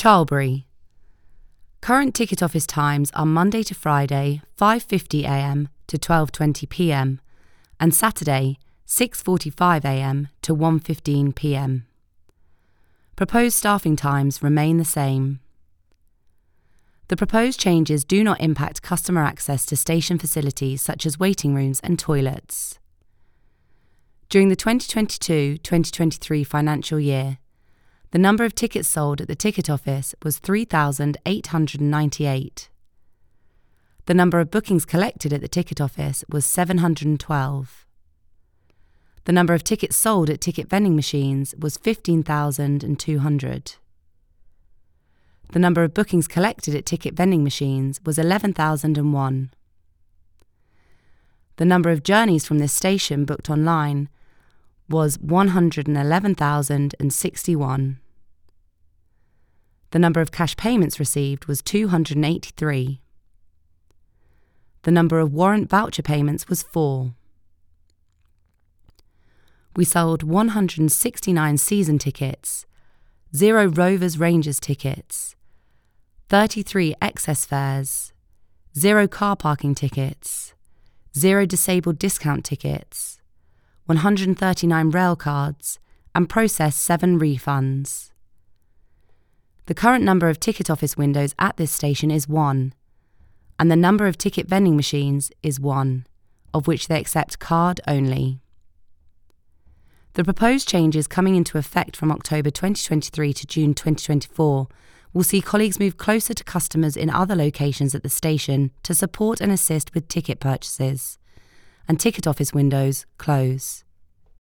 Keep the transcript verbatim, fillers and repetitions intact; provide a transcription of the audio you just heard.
Charlbury. Current ticket office times are Monday to Friday, five fifty a m to twelve twenty p m and Saturday, six forty-five a m to one fifteen p m. Proposed staffing times remain the same. The proposed changes do not impact customer access to station facilities such as waiting rooms and toilets. During the twenty twenty-two twenty twenty-three financial year, the number of tickets sold at the ticket office was three thousand eight hundred ninety-eight. The number of bookings collected at the ticket office was seven hundred twelve. The number of tickets sold at ticket vending machines was fifteen thousand two hundred. The number of bookings collected at ticket vending machines was eleven thousand one. The number of journeys from this station booked online was one hundred eleven thousand sixty-one. The number of cash payments received was two hundred eighty-three. The number of warrant voucher payments was four. We sold one hundred sixty-nine season tickets, zero Rovers Rangers tickets, thirty-three excess fares, zero car parking tickets, zero disabled discount tickets, one hundred thirty-nine rail cards, and processed seven refunds. The current number of ticket office windows at this station is one, and the number of ticket vending machines is one, of which they accept card only. The proposed changes coming into effect from October twenty twenty-three to June twenty twenty-four will see colleagues move closer to customers in other locations at the station to support and assist with ticket purchases, and ticket office windows close.